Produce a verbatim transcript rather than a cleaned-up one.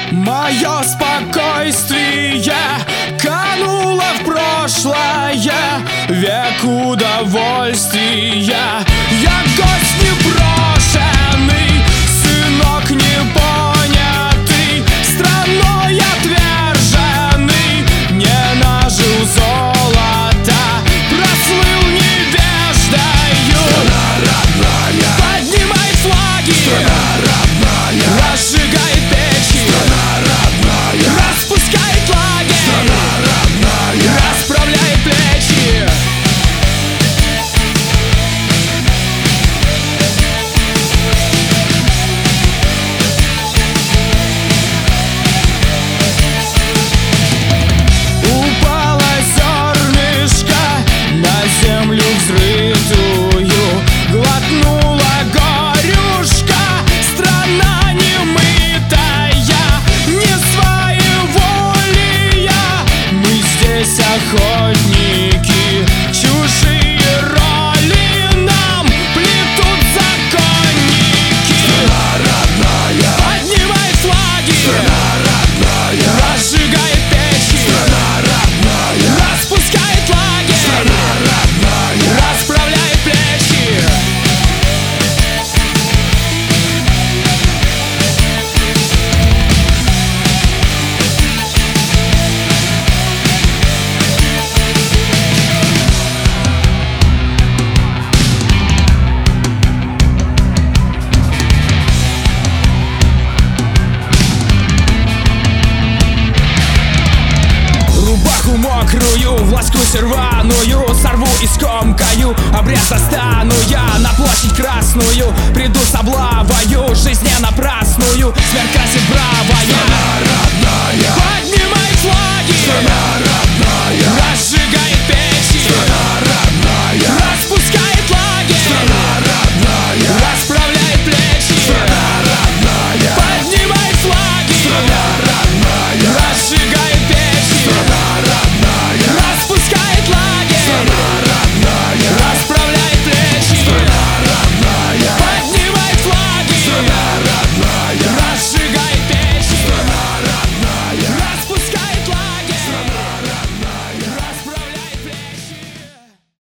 Мое спокойствие кануло в прошлое, век удовольствия. Я гость непрошенный, сынок непонятый, страной отверженный, не нажил золота, прослыл невеждою. Страна родная, поднимай флаги, страна родная, разжигай печи, страна родная, распускай флаги, страна родная, расправляй плечи. Упало зернышко на землю взрытую, глотнула горюшка, страна немытая, не своеволия. Мы здесь охотники, чужие роли нам плетут законники. страна родная, Поднимай флаги, страна родная, разжигай печи, страна родная, распускай флаги, страна родная, расправляй плечи. Рубаху мокрую, в лоскуть рваную сорву и скомкаю, обрез достану я на площадь красную, приду с облавою, жизнь не напрасную, смерть красит брат.